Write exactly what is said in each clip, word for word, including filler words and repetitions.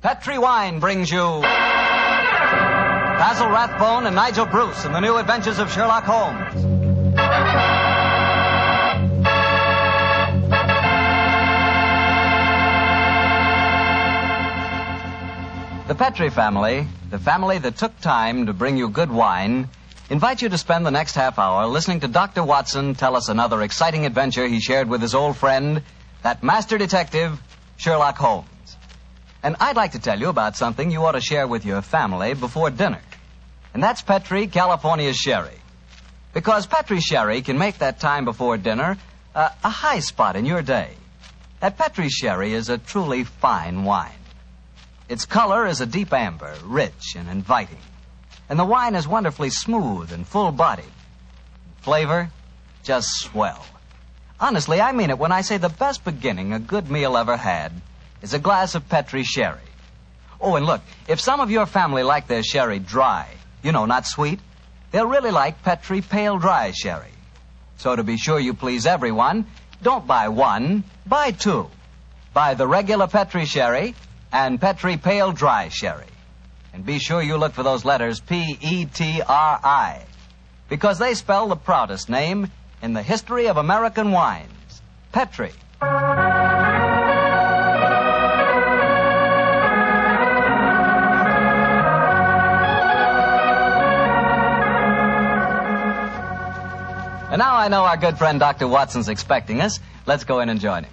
Petri Wine brings you Basil Rathbone and Nigel Bruce in the new adventures of Sherlock Holmes. The Petri family, the family that took time to bring you good wine, invite you to spend the next half hour listening to Doctor Watson tell us another exciting adventure he shared with his old friend, that master detective, Sherlock Holmes. And I'd like to tell you about something you ought to share with your family before dinner. And that's Petri California Sherry. Because Petri Sherry can make that time before dinner uh, a high spot in your day. That Petri Sherry is a truly fine wine. Its color is a deep amber, rich and inviting. And the wine is wonderfully smooth and full-bodied. Flavor, just swell. Honestly, I mean it when I say the best beginning a good meal ever had is a glass of Petri Sherry. Oh, and look, if some of your family like their sherry dry, you know, not sweet, they'll really like Petri Pale Dry Sherry. So to be sure you please everyone, don't buy one, buy two. Buy the regular Petri Sherry and Petri Pale Dry Sherry. And be sure you look for those letters P E T R I, because they spell the proudest name in the history of American wines, Petri. And now I know our good friend Doctor Watson's expecting us. Let's go in and join him.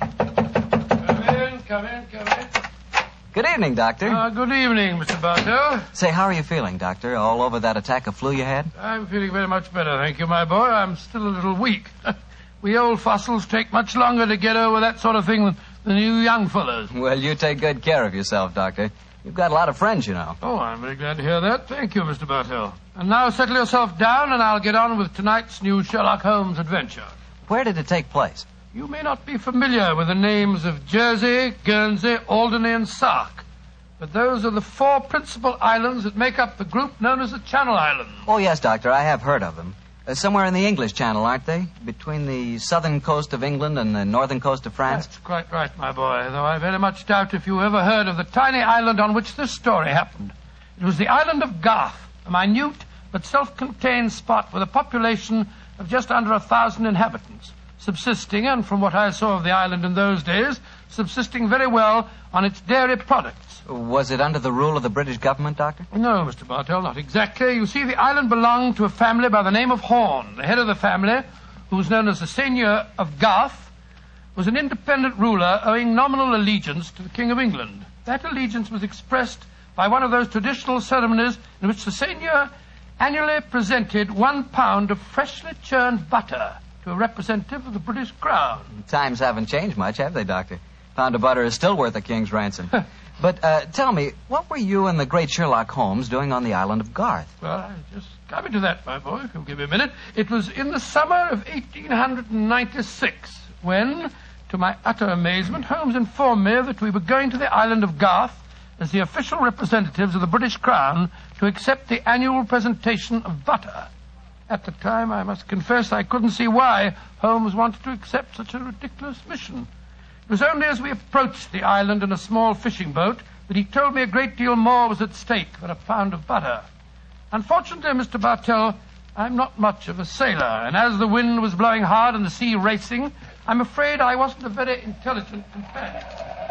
Come in, come in, come in. Good evening, Doctor. Uh, good evening, Mister Bartell. Say, how are you feeling, Doctor? All over that attack of flu you had? I'm feeling very much better, thank you, my boy. I'm still a little weak. We old fossils take much longer to get over that sort of thing than, than you young fellows. Well, you take good care of yourself, Doctor. You've got a lot of friends, you know. Oh, I'm very glad to hear that. Thank you, Mister Bartell. And now settle yourself down, and I'll get on with tonight's new Sherlock Holmes adventure. Where did it take place? You may not be familiar with the names of Jersey, Guernsey, Alderney, and Sark, but those are the four principal islands that make up the group known as the Channel Islands. Oh, yes, Doctor, I have heard of them. Uh, somewhere in the English Channel, aren't they? Between the southern coast of England and the northern coast of France? That's quite right, my boy, though I very much doubt if you ever heard of the tiny island on which this story happened. It was the island of Garth, a minute but self-contained spot with a population of just under a thousand inhabitants, subsisting, and from what I saw of the island in those days, subsisting very well on its dairy products. Was it under the rule of the British government, Doctor? No, Mister Bartell, not exactly. You see, the island belonged to a family by the name of Horn. The head of the family, who was known as the Seigneur of Garth, was an independent ruler owing nominal allegiance to the King of England. That allegiance was expressed by one of those traditional ceremonies in which the Seigneur annually presented one pound of freshly churned butter to a representative of the British Crown. Times haven't changed much, have they, Doctor? A pound of butter is still worth a king's ransom. But uh, tell me, what were you and the great Sherlock Holmes doing on the island of Garth? Well, I just coming to that, my boy, if you'll give me a minute. It was in the summer of eighteen ninety-six when, to my utter amazement, Holmes informed me that we were going to the island of Garth as the official representatives of the British Crown to accept the annual presentation of butter. At the time, I must confess, I couldn't see why Holmes wanted to accept such a ridiculous mission. It was only as we approached the island in a small fishing boat that he told me a great deal more was at stake than a pound of butter. Unfortunately, Mister Bartell, I'm not much of a sailor, and as the wind was blowing hard and the sea racing, I'm afraid I wasn't a very intelligent companion.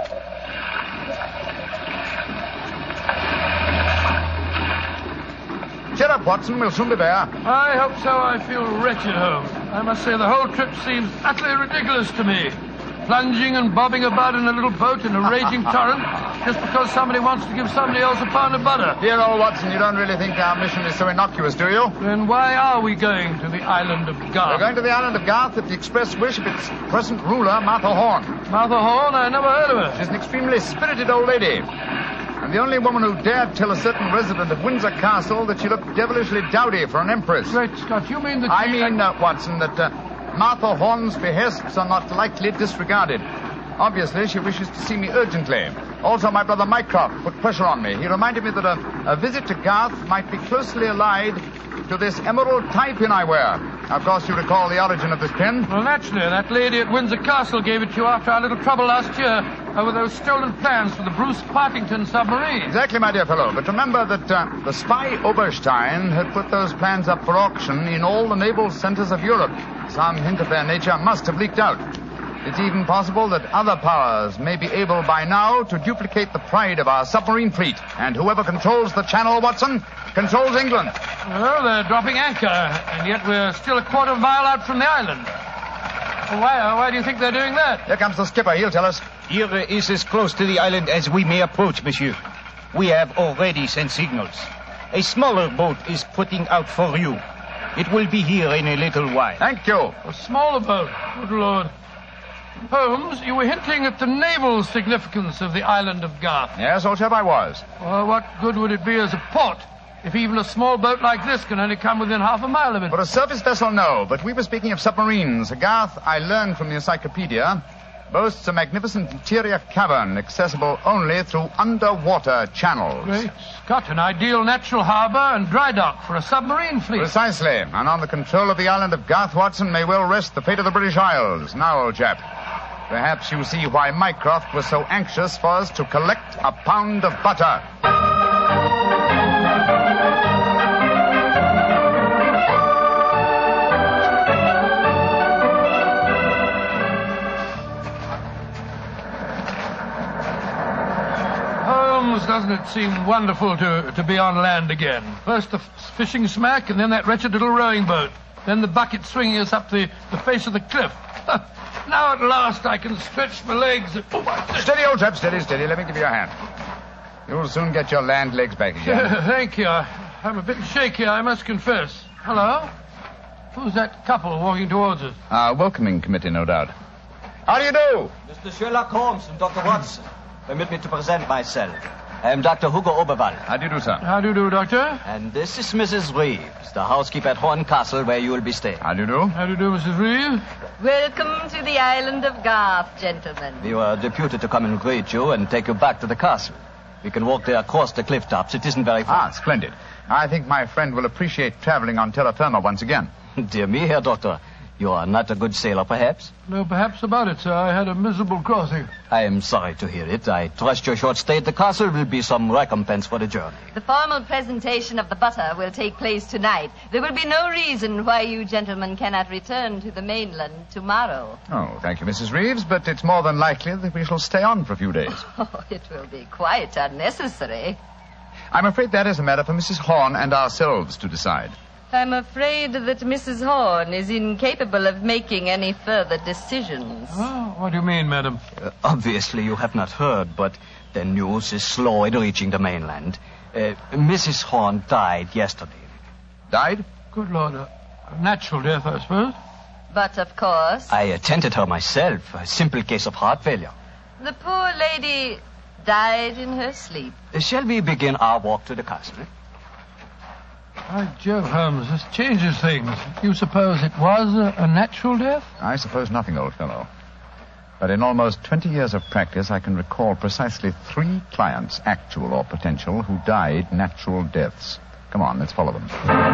Cheer up, Watson. We'll soon be there. I hope so. I feel wretched, Holmes. I must say the whole trip seems utterly ridiculous to me. Plunging and bobbing about in a little boat in a raging torrent just because somebody wants to give somebody else a pound of butter. Dear old Watson, you don't really think our mission is so innocuous, do you? Then why are we going to the island of Garth? We're going to the island of Garth at the express wish of its present ruler, Martha Horn. Martha Horn? I never heard of her. She's an extremely spirited old lady, and the only woman who dared tell a certain resident of Windsor Castle that she looked devilishly dowdy for an empress. Great Scott, you mean that I she... mean, uh, Watson, that uh, Martha Horn's behests are not lightly disregarded. Obviously, she wishes to see me urgently. Also, my brother Mycroft put pressure on me. He reminded me that a, a visit to Garth might be closely allied to this emerald tie pin I wear. Of course, you recall the origin of this pin. Well, naturally. That lady at Windsor Castle gave it to you after our little trouble last year. over those stolen plans for the Bruce Partington submarine. Exactly, my dear fellow. But remember that uh, the spy Oberstein had put those plans up for auction in all the naval centers of Europe. Some hint of their nature must have leaked out. It's even possible that other powers may be able by now to duplicate the pride of our submarine fleet. And whoever controls the channel, Watson, controls England. Well, they're dropping anchor, and yet we're still a quarter of a mile out from the island. Well, why, uh, why do you think they're doing that? Here comes the skipper. He'll tell us. Here is as close to the island as we may approach, monsieur. We have already sent signals. A smaller boat is putting out for you. It will be here in a little while. Thank you. A smaller boat. Good Lord. Holmes, you were hinting at the naval significance of the island of Garth. Yes, old chap, I was. Well, what good would it be as a port if even a small boat like this can only come within half a mile of it? For a surface vessel, no. But we were speaking of submarines. Garth, I learned from the encyclopedia, boasts a magnificent interior cavern accessible only through underwater channels. Great Scott, an ideal natural harbor and dry dock for a submarine fleet. Precisely. And on the control of the island of Garth, Watson, may well rest the fate of the British Isles. Now, old chap, perhaps you see why Mycroft was so anxious for us to collect a pound of butter. Holmes, doesn't it seem wonderful to, to be on land again? First the f- fishing smack, and then that wretched little rowing boat. Then the bucket swinging us up the, the face of the cliff. Now at last I can stretch my legs. And, oh, my... Steady, old chap, steady, steady. Let me give you a hand. You'll soon get your land legs back again. Thank you. I, I'm a bit shaky, I must confess. Hello? Who's that couple walking towards us? Our welcoming committee, no doubt. How do you do? Mister Sherlock Holmes and Doctor Watson. Permit me to present myself. I am Doctor Hugo Oberwald. How do you do, sir? How do you do, Doctor? And this is Missus Reeves, the housekeeper at Horn Castle, where you will be staying. How do you do? How do you do, Missus Reeves? Welcome to the island of Garth, gentlemen. We were deputed to come and greet you and take you back to the castle. We can walk there across the cliff tops. It isn't very far. Ah, splendid. I think my friend will appreciate traveling on terra firma once again. Dear me, Herr Doctor. You are not a good sailor, perhaps? No, perhaps about it, sir. I had a miserable crossing. I am sorry to hear it. I trust your short stay at the castle will be some recompense for the journey. The formal presentation of the butter will take place tonight. There will be no reason why you gentlemen cannot return to the mainland tomorrow. Oh, thank you, Missus Reeves, but it's more than likely that we shall stay on for a few days. Oh, it will be quite unnecessary. I'm afraid that is a matter for Missus Horn and ourselves to decide. I'm afraid that Missus Horn is incapable of making any further decisions. Oh, what do you mean, madam? Uh, obviously, you have not heard, but the news is slow in reaching the mainland. Uh, Missus Horn died yesterday. Died? Good Lord, a, a natural death, I suppose. But, of course, I attended her myself. A simple case of heart failure. the poor lady died in her sleep. Uh, shall we begin our walk to the castle? By Jove, Holmes, this changes things. You suppose it was a, a natural death? I suppose nothing, old fellow. But in almost twenty years of practice, I can recall precisely three clients, actual or potential, who died natural deaths. Come on, let's follow them.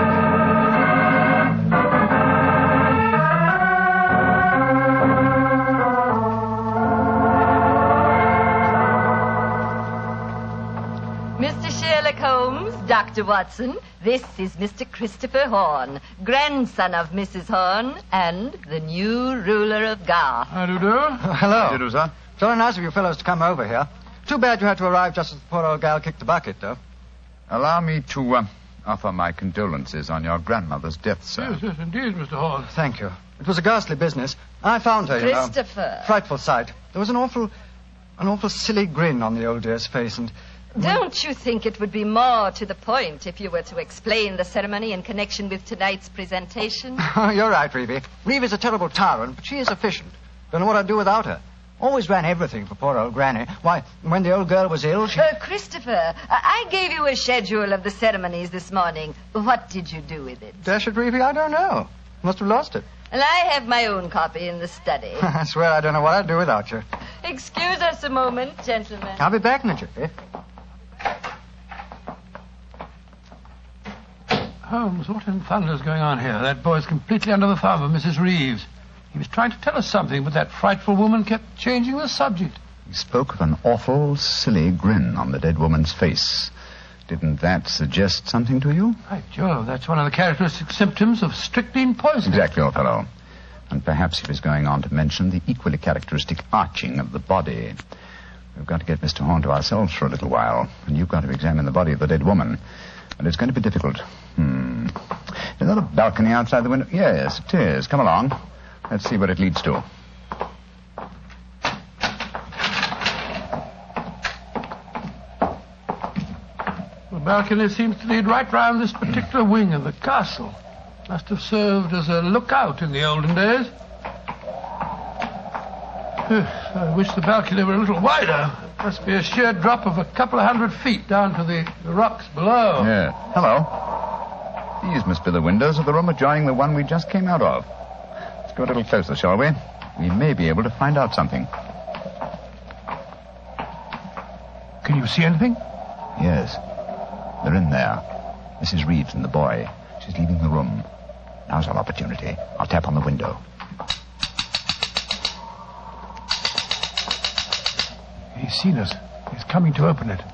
Mister Sherlock Holmes, Doctor Watson, this is Mister Christopher Horn, grandson of Missus Horn and the new ruler of Garth. How do you do? Hello. How do you do, sir? Very nice of you fellows to come over here. Too bad you had to arrive just as the poor old gal kicked the bucket, though. Allow me to uh, offer my condolences on your grandmother's death, sir. Yes, yes, indeed, Mister Horn. Thank you. It was a ghastly business. I found her, you know. Christopher. Frightful sight. There was an awful, an awful silly grin on the old dear's face, and... Don't you think it would be more to the point if you were to explain the ceremony in connection with tonight's presentation? You're right, Reevy. Reevy's a terrible tyrant, but she is efficient. Don't know what I'd do without her. Always ran everything for poor old Granny. Why, when the old girl was ill, she... Uh, Christopher, I gave you a schedule of the ceremonies this morning. What did you do with it? Dash it, Reevy, I don't know. Must have lost it. Well, I have my own copy in the study. I swear I don't know what I'd do without you. Excuse us a moment, gentlemen. I'll be back in a jiffy. Holmes, what in thunder is going on here? That boy's completely under the thumb of Missus Reeves. He was trying to tell us something, but that frightful woman kept changing the subject. He spoke of an awful, silly grin on the dead woman's face. Didn't that suggest something to you? By Jove, that's one of the characteristic symptoms of strychnine poisoning. Exactly, old fellow. And perhaps he was going on to mention the equally characteristic arching of the body. We've got to get Mister Horn to ourselves for a little while, and you've got to examine the body of the dead woman. And it's going to be difficult. Hmm. Is that a balcony outside the window? Yes, it is. Come along. Let's see what it leads to. The balcony seems to lead right round this particular wing of the castle. Must have served as a lookout in the olden days. I wish the balcony were a little wider. It must be a sheer drop of a couple of hundred feet down to the, the rocks below. Yeah. Hello. These must be the windows of the room adjoining the one we just came out of. Let's go a little closer, shall we? We may be able to find out something. Can you see anything? Yes. They're in there. Missus Reeves and the boy. She's leaving the room. Now's our opportunity. I'll tap on the window. He's seen us. He's coming to open it.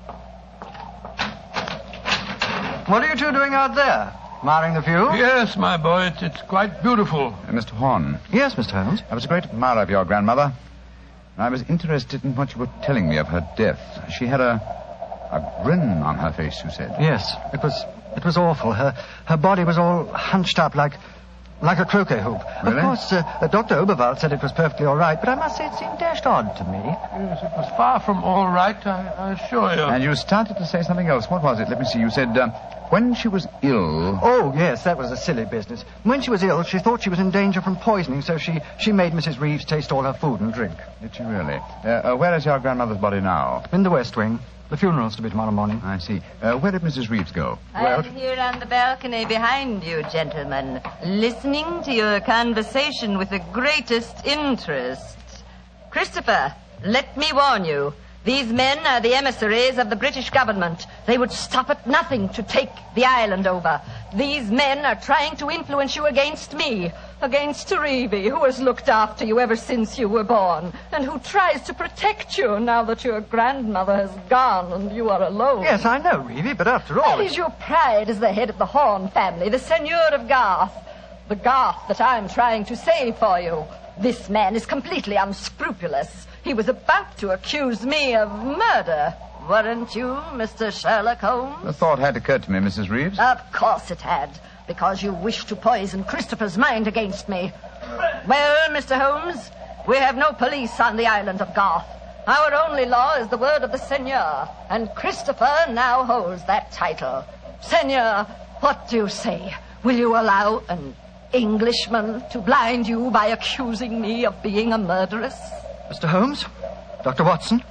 What are you two doing out there? Admiring the view? Yes, my boy. It's, it's quite beautiful. Uh, Mister Horn. Yes, Mister Holmes. I was a great admirer of your grandmother. And I was interested in what you were telling me of her death. She had a... a grin on her face, you said. Yes, it was... It was awful. Her her body was all hunched up like like a croquet hoop. Really? Of course, uh, uh, Doctor Oberwald said it was perfectly all right, but I must say it seemed dashed odd to me. Yes, it was far from all right, I, I assure you. And you started to say something else. What was it? Let me see. You said, uh, when she was ill... Oh, yes, that was a silly business. When she was ill, she thought she was in danger from poisoning, so she, she made Missus Reeves taste all her food and drink. Did she really? Uh, uh, where is your grandmother's body now? In the West Wing. The funeral's to be tomorrow morning. I see. Uh, where did Missus Reeves go? I'm here on the balcony behind you, gentlemen, listening to your conversation with the greatest interest. Christopher, let me warn you. These men are the emissaries of the British government. They would stop at nothing to take the island over. These men are trying to influence you against me, against Reevy, who has looked after you ever since you were born, and who tries to protect you now that your grandmother has gone and you are alone. Yes, I know, Reevy, but after all... That is your pride as the head of the Horn family, the Seigneur of Garth. The Garth that I'm trying to save for you. This man is completely unscrupulous. He was about to accuse me of murder. Weren't you, Mister Sherlock Holmes? The thought had occurred to me, Missus Reeves. Of course it had, because you wished to poison Christopher's mind against me. Well, Mister Holmes, we have no police on the island of Garth. Our only law is the word of the Seigneur, and Christopher now holds that title. Seigneur, what do you say? Will you allow an Englishman to blind you by accusing me of being a murderess? Mister Holmes, Doctor Watson,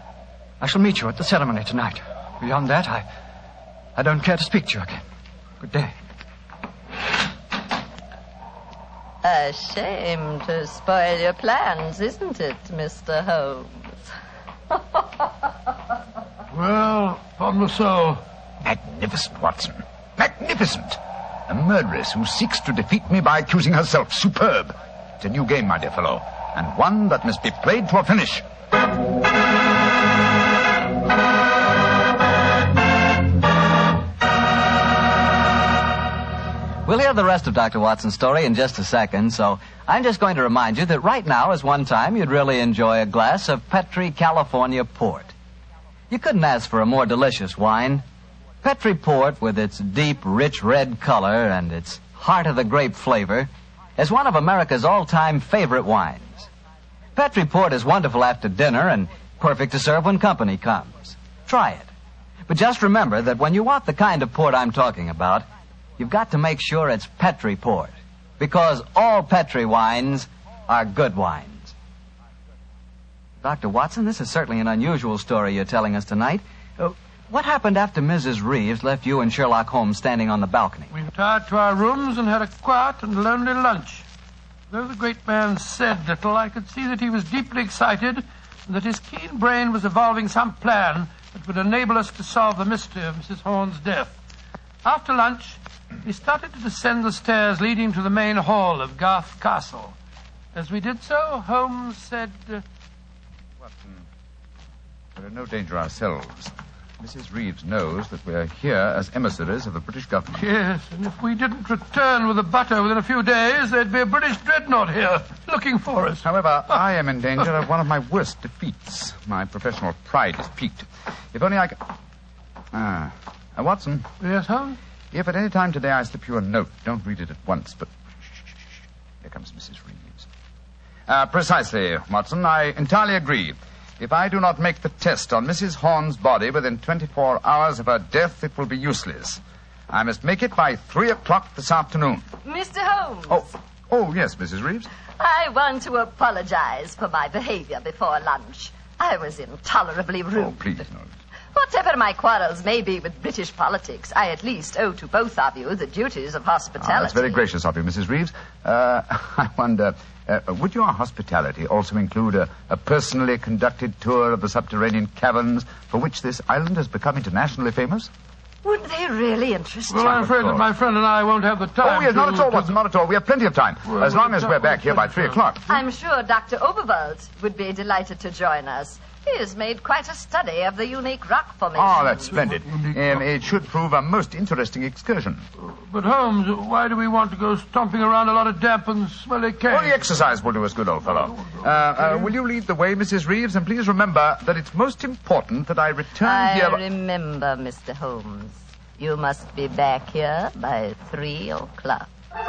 I shall meet you at the ceremony tonight. Beyond that, I, I don't care to speak to you again. Good day. A shame to spoil your plans, isn't it, Mister Holmes? Well, upon the soul. Magnificent, Watson. Magnificent. A murderess who seeks to defeat me by accusing herself. Superb. It's a new game, my dear fellow, and one that must be played to a finish. We'll hear the rest of Doctor Watson's story in just a second, so I'm just going to remind you that right now is one time you'd really enjoy a glass of Petri California Port. You couldn't ask for a more delicious wine. Petri Port, with its deep, rich red color and its heart-of-the-grape flavor, is one of America's all-time favorite wines. Petri Port is wonderful after dinner and perfect to serve when company comes. Try it. But just remember that when you want the kind of port I'm talking about, you've got to make sure it's Petri Port, because all Petri wines are good wines. Doctor Watson, this is certainly an unusual story you're telling us tonight. Uh, what happened after Missus Reeves left you and Sherlock Holmes standing on the balcony? We retired to our rooms and had a quiet and lonely lunch. Though the great man said little, I could see that he was deeply excited and that his keen brain was evolving some plan that would enable us to solve the mystery of Missus Horn's death. After lunch, we started to descend the stairs leading to the main hall of Garth Castle. As we did so, Holmes said, uh, Watson, we're in no danger ourselves. Missus Reeves knows that we're here as emissaries of the British government. Yes, and if we didn't return with the butter within a few days, there'd be a British dreadnought here looking for us. However, I am in danger of one of my worst defeats. My professional pride is piqued. If only I could... Ah. Uh, Watson. Yes, Holmes? If at any time today I slip you a note, don't read it at once, but... Shh, shh, shh. Here comes Missus Reeves. Uh, precisely, Watson. I entirely agree. If I do not make the test on Missus Horn's body within twenty-four hours of her death, it will be useless. I must make it by three o'clock this afternoon. Mister Holmes. Oh, oh yes, Missus Reeves. I want to apologize for my behavior before lunch. I was intolerably rude. Oh, please, no. Whatever my quarrels may be with British politics, I at least owe to both of you the duties of hospitality. Oh, that's very gracious of you, Missus Reeves. Uh, I wonder, uh, would your hospitality also include a, a personally conducted tour of the subterranean caverns for which this island has become internationally famous? Would they really interest Well, you? I'm afraid that my friend and I won't have the time. Oh, yes, to, not at all, to... Watson, not at all. We have plenty of time, Well, as long well, as we're back here by well, three o'clock. I'm sure Doctor Oberwald would be delighted to join us. He has made quite a study of the unique rock formation. Oh, that's splendid. Um, it should prove a most interesting excursion. But, Holmes, why do we want to go stomping around a lot of damp and smelly caves? Well, the exercise will do us good, old fellow. Uh, uh, will you lead the way, Missus Reeves? And please remember that it's most important that I return I here... remember, Mister Holmes. You must be back here by three o'clock.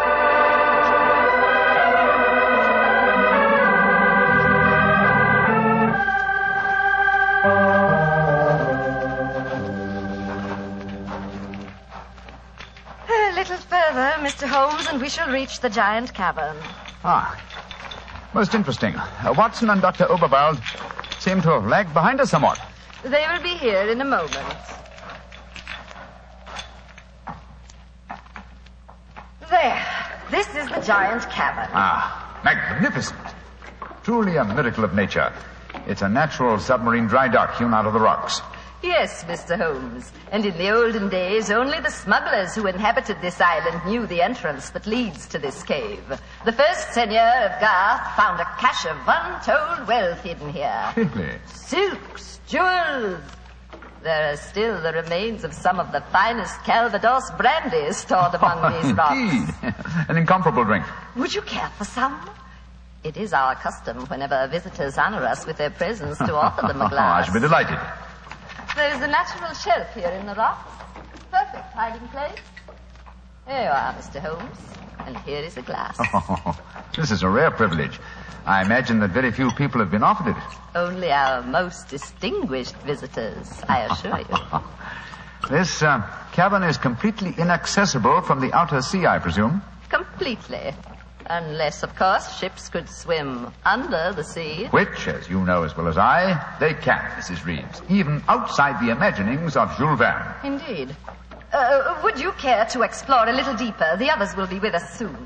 A little further, Mister Holmes, and we shall reach the giant cavern. Ah, most interesting. Uh, Watson and Doctor Oberwald seem to have lagged behind us somewhat. They will be here in a moment. There. This is the giant cavern. Ah, magnificent. Truly a miracle of nature. It's a natural submarine dry dock hewn out of the rocks. Yes, Mister Holmes. And in the olden days, only the smugglers who inhabited this island knew the entrance that leads to this cave. The first seigneur of Garth found a cache of untold wealth hidden here. Really? Silks, jewels. There are still the remains of some of the finest Calvados brandy stored among these rocks. Indeed. An incomparable drink. Would you care for some? It is our custom whenever visitors honor us with their presence to offer them a I glass. should be delighted. There is a natural shelf here in the rocks. Perfect hiding place. Here you are, Mister Holmes. And here is a glass. Oh, this is a rare privilege. I imagine that very few people have been offered it. Only our most distinguished visitors, I assure you. This uh, cavern is completely inaccessible from the outer sea, I presume. Completely. Unless, of course, ships could swim under the sea. Which, as you know as well as I, they can, Missus Reeves. Even outside the imaginings of Jules Verne. Indeed. Uh, would you care to explore a little deeper? The others will be with us soon.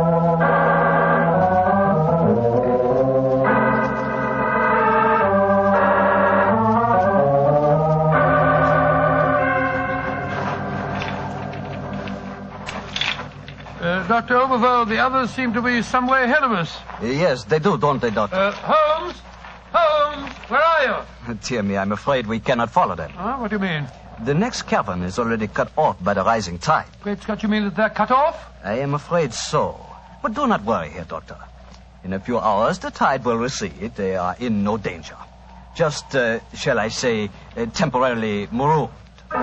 Uh, Doctor Oberwald, the others seem to be some way ahead of us. Yes, they do, don't they, Doctor? Uh, Holmes? Holmes, where are you? Dear me, I'm afraid we cannot follow them. Huh? What do you mean? The next cavern is already cut off by the rising tide. Great Scott, you mean that they're cut off? I am afraid so. But do not worry here, Doctor. In a few hours, the tide will recede. They are in no danger. Just, uh, shall I say, uh, temporarily marooned.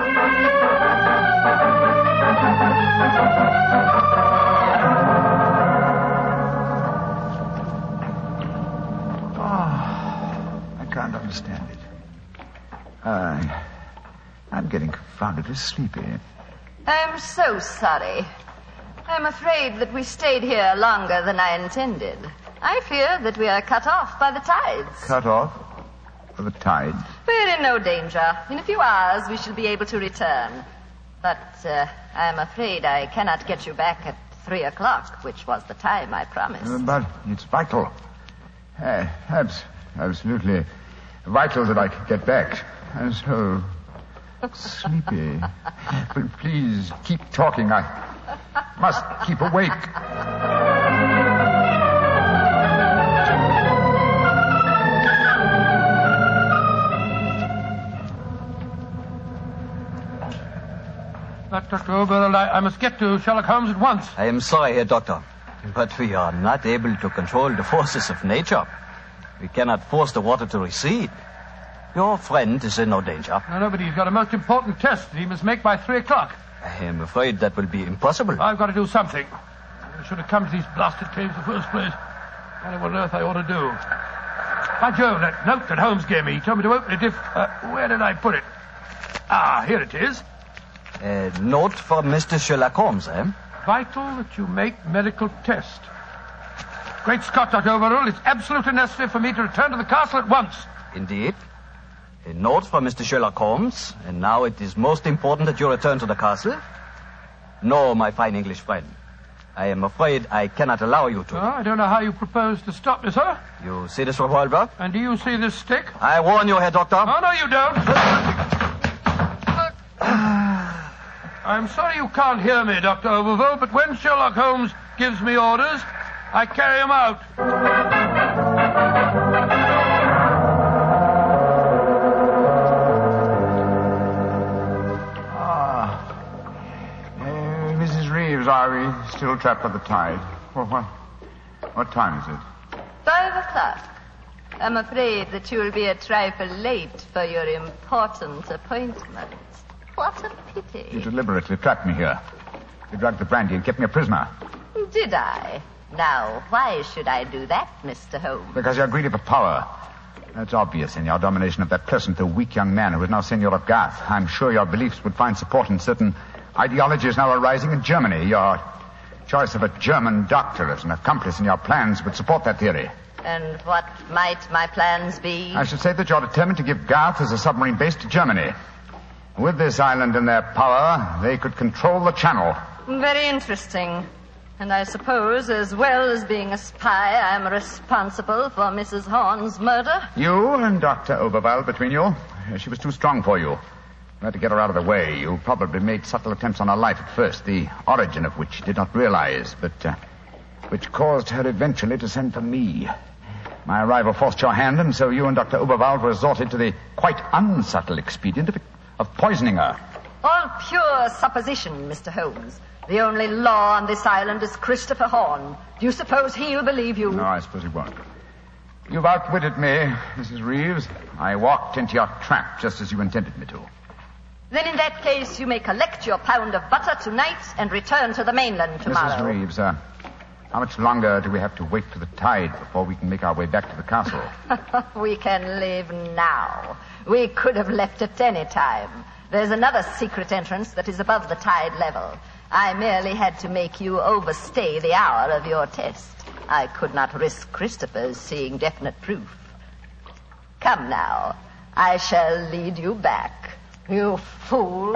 I can't understand it. Uh, I'm getting confoundedly sleepy. I'm so sorry. I'm afraid that we stayed here longer than I intended. I fear that we are cut off by the tides. Cut off by the tide? We're in no danger. In a few hours, we shall be able to return. But uh, I'm afraid I cannot get you back at three o'clock, which was the time I promised. Uh, but it's vital. Uh, abs- absolutely vital that I could get back. I'm so sleepy. But please keep talking. I must keep awake. But, Doctor Oberl, I, I must get to Sherlock Holmes at once. I am sorry, Herr Doctor, but we are not able to control the forces of nature. We cannot force the water to recede. Your friend is in no danger. No, no, but he's got a most important test that he must make by three o'clock. I am afraid that will be impossible. I've got to do something. I should have come to these blasted caves in the first place. I don't know what on earth I ought to do. By Jove, that note that Holmes gave me, he told me to open it if... Uh, where did I put it? Ah, here it is. A note from Mister Sherlock Holmes, eh? Vital that you make medical test. Great Scott, Doctor Overrule, it's absolutely necessary for me to return to the castle at once. Indeed. A note from Mister Sherlock Holmes, and now it is most important that you return to the castle. No, my fine English friend. I am afraid I cannot allow you to. Oh, I don't know how you propose to stop me, sir. You see this revolver? And do you see this stick? I warn you, Herr Doctor. Oh, no, you don't. I'm sorry you can't hear me, Doctor Overville, but when Sherlock Holmes gives me orders, I carry them out. Are we still trapped by the tide? Well, what, what time is it? Five o'clock. I'm afraid that you'll be a trifle late for your important appointment. What a pity. You deliberately trapped me here. You drugged the brandy and kept me a prisoner. Did I? Now, why should I do that, Mister Holmes? Because you're greedy for power. That's obvious in your domination of that pleasant though weak young man who is now Senor of Garth. I'm sure your beliefs would find support in certain ideologies now arising in Germany. Your choice of a German doctor as an accomplice in your plans would support that theory. And what might my plans be? I should say that you're determined to give Garth as a submarine base to Germany. With this island in their power, they could control the channel. Very interesting. And I suppose, as well as being a spy, I'm responsible for Missus Horn's murder? You and Doctor Oberwald between you. She was too strong for you. You had to get her out of the way. You probably made subtle attempts on her life at first, the origin of which you did not realize, but uh, which caused her eventually to send for me. My arrival forced your hand, and so you and Doctor Oberwald resorted to the quite unsubtle expedient of, of poisoning her. All pure supposition, Mister Holmes. The only law on this island is Christopher Horn. Do you suppose he'll believe you? No, I suppose he won't. You've outwitted me, Missus Reeves. I walked into your trap just as you intended me to. Then in that case, you may collect your pound of butter tonight and return to the mainland tomorrow. Missus Reeves, uh, how much longer do we have to wait for the tide before we can make our way back to the castle? We can leave now. We could have left at any time. There's another secret entrance that is above the tide level. I merely had to make you overstay the hour of your test. I could not risk Christopher's seeing definite proof. Come now. I shall lead you back. You fool.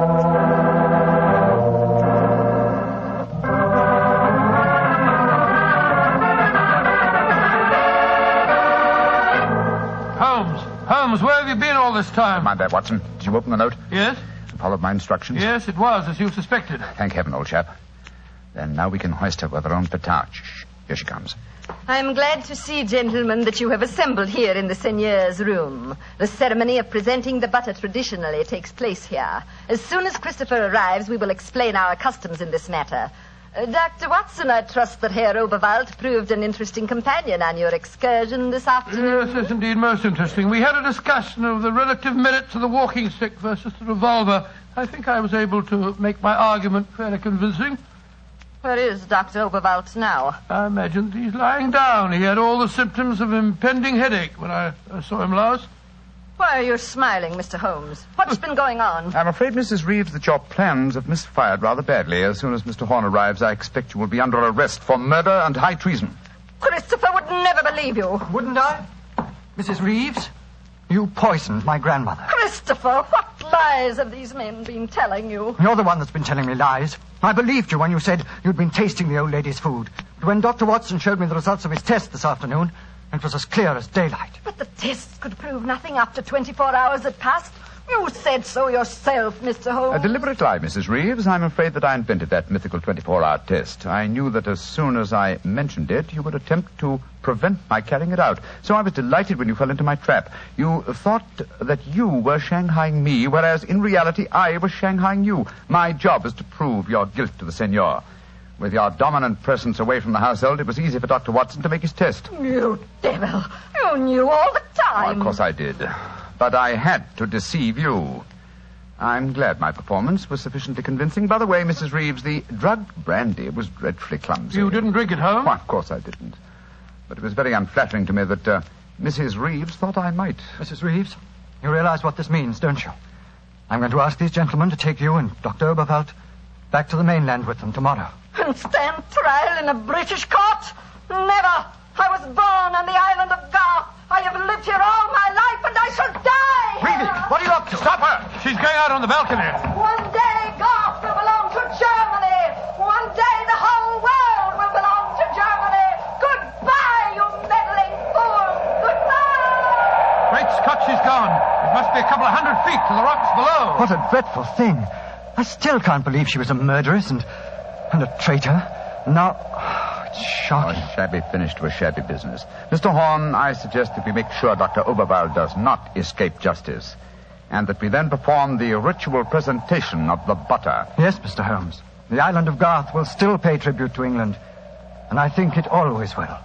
Holmes, Holmes, where have you been all this time? Mind that, Watson. Did you open the note? Yes? Followed my instructions? Yes, it was, as you suspected. Thank heaven, old chap. Then now we can hoist her with our own petard. Shh. Here she comes. I'm glad to see, gentlemen, that you have assembled here in the seigneur's room. The ceremony of presenting the butter traditionally takes place here. As soon as Christopher arrives, we will explain our customs in this matter. Uh, Doctor Watson, I trust that Herr Oberwald proved an interesting companion on your excursion this afternoon. Yes, yes, indeed, most interesting. We had a discussion of the relative merits of the walking stick versus the revolver. I think I was able to make my argument fairly convincing. Where is Doctor Oberwald now? I imagine he's lying down. He had all the symptoms of impending headache when I, I saw him last. Why are you smiling, Mister Holmes? What's been going on? I'm afraid, Missus Reeves, that your plans have misfired rather badly. As soon as Mister Horn arrives, I expect you will be under arrest for murder and high treason. Christopher would never believe you. Wouldn't I? Missus Reeves, you poisoned my grandmother. Christopher, what lies have these men been telling you? You're the one that's been telling me lies. I believed you when you said you'd been tasting the old lady's food. But when Doctor Watson showed me the results of his test this afternoon, it was as clear as daylight. But the tests could prove nothing after twenty-four hours had passed. You said so yourself, Mister Holmes. A deliberate lie, Missus Reeves. I'm afraid that I invented that mythical twenty-four hour test. I knew that as soon as I mentioned it, you would attempt to prevent my carrying it out. So I was delighted when you fell into my trap. You thought that you were shanghaiing me, whereas in reality I was shanghaiing you. My job is to prove your guilt to the senor. With your dominant presence away from the household, it was easy for Doctor Watson to make his test. You devil. You knew all the time. Well, of course I did. But I had to deceive you. I'm glad my performance was sufficiently convincing. By the way, Missus Reeves, the drugged brandy was dreadfully clumsy. You didn't drink it home? Why, of course I didn't. But it was very unflattering to me that uh, Missus Reeves thought I might. Missus Reeves, you realize what this means, don't you? I'm going to ask these gentlemen to take you and Doctor Oberwald back to the mainland with them tomorrow. And stand trial in a British court? Never. I was born on the island of Garth. I have lived here all my life, and I shall die. Reeves, what are you up to? Stop her! She's going out on the balcony. One day, Garth will belong to Germany. One day, the whole world will belong to Germany. Goodbye, you meddling fool. Goodbye. Great Scott, she's gone. It must be a couple of hundred feet to the rocks below. What a dreadful thing. I still can't believe she was a murderess and, and a traitor. Now, oh, it's shocking. A shabby finish to a shabby business. Mister Horn, I suggest that we make sure Doctor Oberwald does not escape justice, and that we then perform the ritual presentation of the butter. Yes, Mister Holmes. The island of Garth will still pay tribute to England, and I think it always will.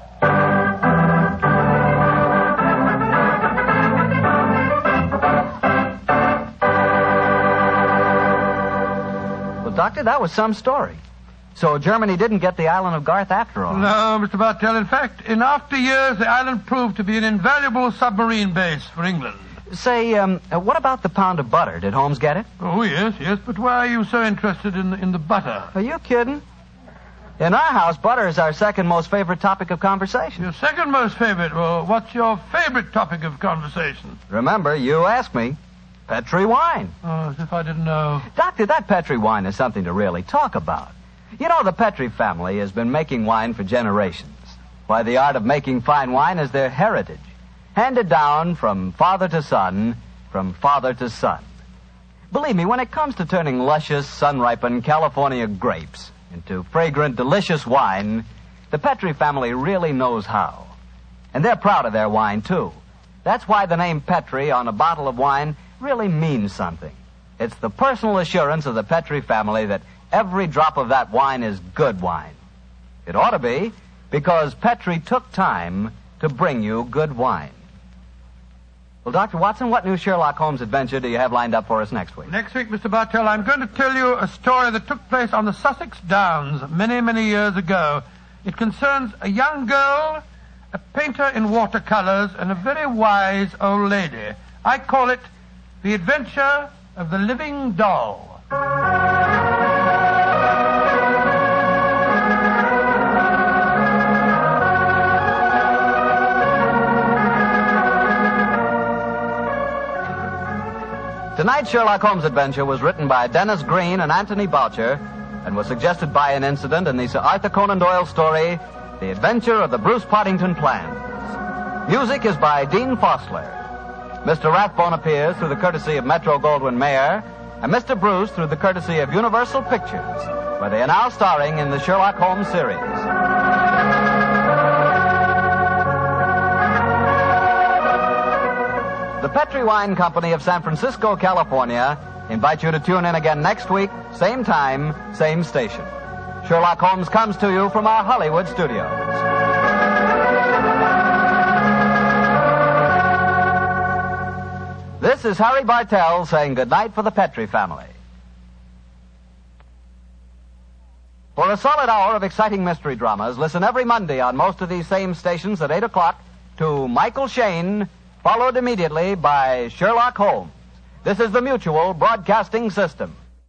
Well, Doctor, that was some story. So Germany didn't get the island of Garth after all. No, Mister Bartell. In fact, in after years, the island proved to be an invaluable submarine base for England. Say, um, uh, what about the pound of butter? Did Holmes get it? Oh, yes, yes. But why are you so interested in, in the butter? Are you kidding? In our house, butter is our second most favorite topic of conversation. Your second most favorite? Well, what's your favorite topic of conversation? Remember, you asked me. Petri wine. Oh, as if I didn't know. Doctor, that Petri wine is something to really talk about. You know, the Petri family has been making wine for generations. Why, the art of making fine wine is their heritage, handed down from father to son, from father to son. Believe me, when it comes to turning luscious, sun-ripened California grapes into fragrant, delicious wine, the Petri family really knows how. And they're proud of their wine, too. That's why the name Petri on a bottle of wine really means something. It's the personal assurance of the Petri family that every drop of that wine is good wine. It ought to be, because Petri took time to bring you good wine. Well, Doctor Watson, what new Sherlock Holmes adventure do you have lined up for us next week? Next week, Mister Bartell, I'm going to tell you a story that took place on the Sussex Downs many, many years ago. It concerns a young girl, a painter in watercolors, and a very wise old lady. I call it The Adventure of the Living Doll. Tonight's Sherlock Holmes adventure was written by Dennis Green and Anthony Boucher and was suggested by an incident in the Sir Arthur Conan Doyle story, The Adventure of the Bruce Partington Plans. Music is by Dean Fosler. Mister Rathbone appears through the courtesy of Metro-Goldwyn-Mayer, and Mister Bruce through the courtesy of Universal Pictures, where they are now starring in the Sherlock Holmes series. The Petri Wine Company of San Francisco, California, invite you to tune in again next week, same time, same station. Sherlock Holmes comes to you from our Hollywood studios. This is Harry Bartell saying goodnight for the Petri family. For a solid hour of exciting mystery dramas, listen every Monday on most of these same stations at eight o'clock to Michael Shayne, followed immediately by Sherlock Holmes. This is the Mutual Broadcasting System.